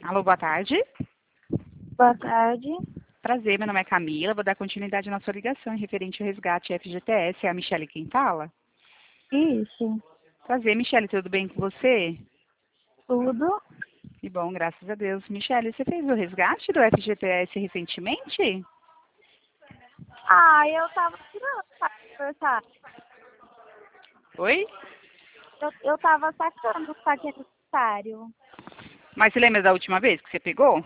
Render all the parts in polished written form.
Alô, boa tarde. Boa tarde. Prazer, meu nome é Camila. Vou dar continuidade na sua ligação em referente ao resgate FGTS. É a Michele quem fala? Isso. Prazer, Michele, tudo bem com você? Tudo? Que bom, graças a Deus. Michele, você fez o resgate do FGTS recentemente? Eu tava tirando pra conversar. Oi? Eu tava sacando o saque necessário. Mas você lembra da última vez que você pegou?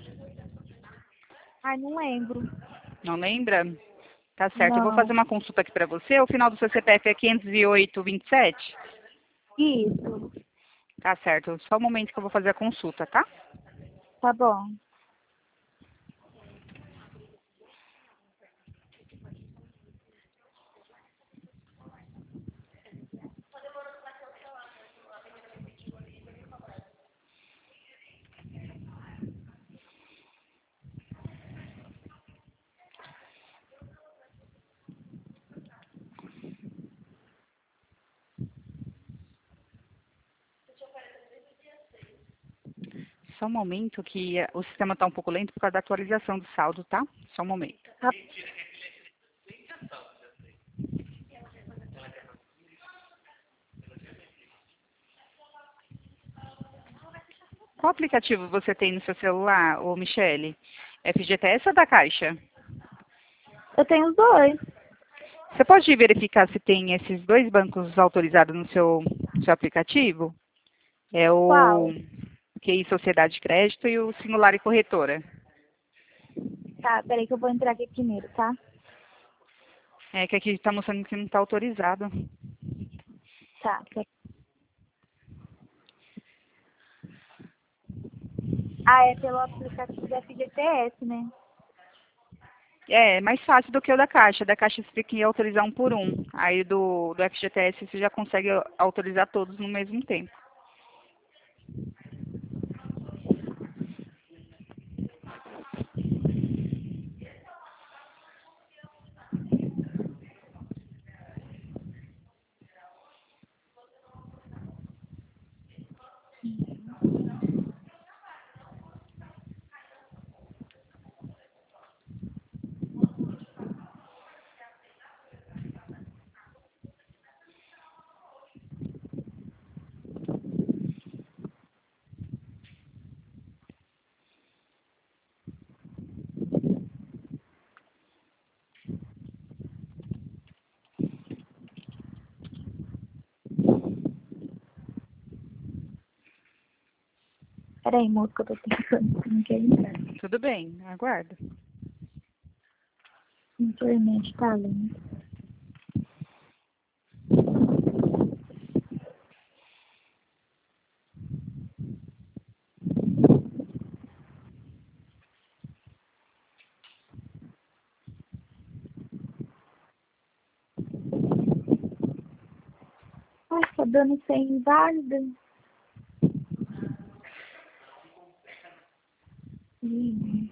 Ai, não lembro. Não lembra? Tá certo, eu vou fazer Não. uma consulta aqui para você. O final do seu CPF é 50827? Isso. Tá certo, só um momento que eu vou fazer a consulta, tá? Tá bom. Só um momento que o sistema está um pouco lento por causa da atualização do saldo, tá? Só um momento. Tá. Qual aplicativo você tem no seu celular, ô Michele? FGTS ou da Caixa? Eu tenho os dois. Você pode verificar se tem esses dois bancos autorizados no seu aplicativo? É o Qual? QI Sociedade de Crédito e o Singular e Corretora. Tá, peraí que eu vou entrar aqui primeiro, tá? É que aqui está mostrando que não está autorizado. Tá. É pelo aplicativo da FGTS, né? É mais fácil do que o da Caixa. Da Caixa você tem que autorizar um por um. Aí do FGTS você já consegue autorizar todos no mesmo tempo. Peraí, moço, que eu tô pensando. Não quer entrar. Tudo bem, aguardo. Internet tá lento. Ai, tá dando sem inválida. Ih.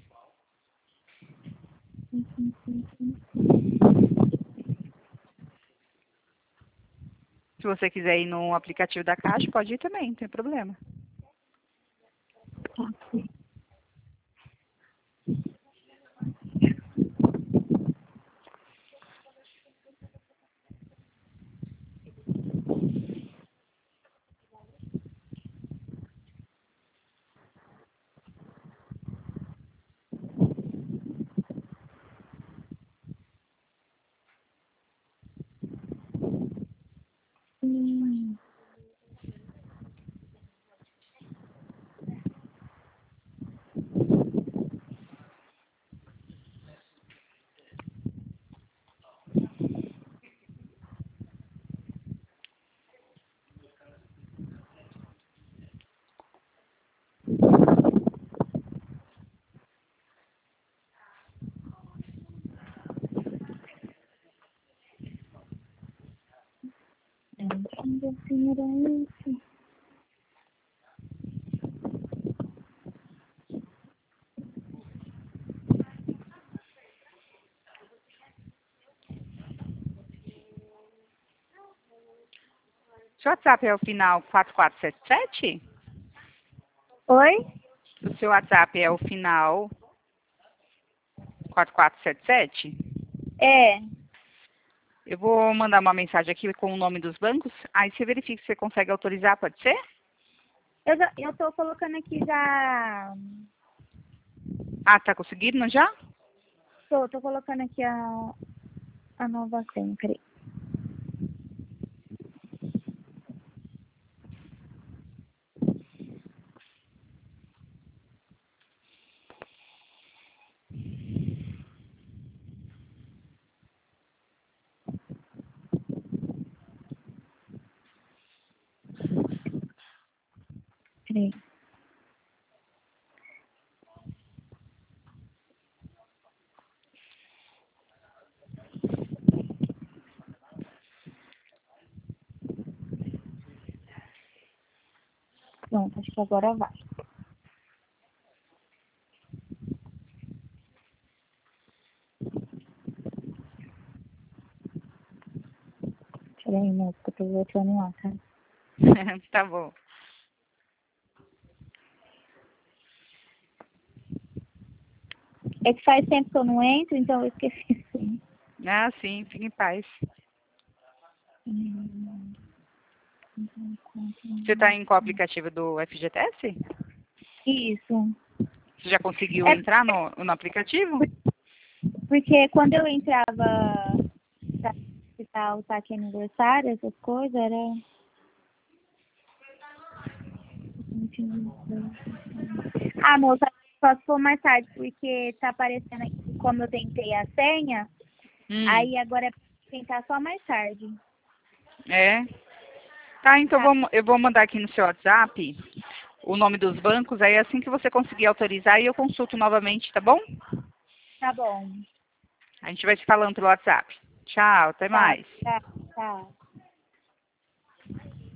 Se você quiser ir no aplicativo da Caixa, pode ir também, não tem problema. Tá. Hum. Ainda assim era isso. Seu WhatsApp é o final 4477? Oi? O seu WhatsApp é o final 4477? É, Eu vou mandar uma mensagem aqui com o nome dos bancos. Aí você verifica se você consegue autorizar, pode ser? eu tô colocando aqui já. Ah, tá conseguindo já? Tô colocando aqui a nova senha, peraí. Peraí. Pronto, acho que agora vai. Peraí, moço, que eu tô voltando lá, tá? Tá bom. É que faz tempo que eu não entro, então eu esqueci. Assim. Ah, sim, fique em paz. Você está em qual aplicativo do FGTS? Isso. Você já conseguiu É entrar no aplicativo? porque quando eu entrava pra visitar o saque aniversário, essas coisas, era. Ah, moça, só se for mais tarde, porque tá aparecendo aqui como eu tentei a senha, Hum, aí agora é pra tentar só mais tarde. é. Tá, então Tá, eu vou mandar aqui no seu WhatsApp o nome dos bancos. Aí assim que você conseguir autorizar, eu consulto novamente, tá bom? tá bom. A gente vai se falando pelo WhatsApp. Tchau, até Tá, mais. tá, tá.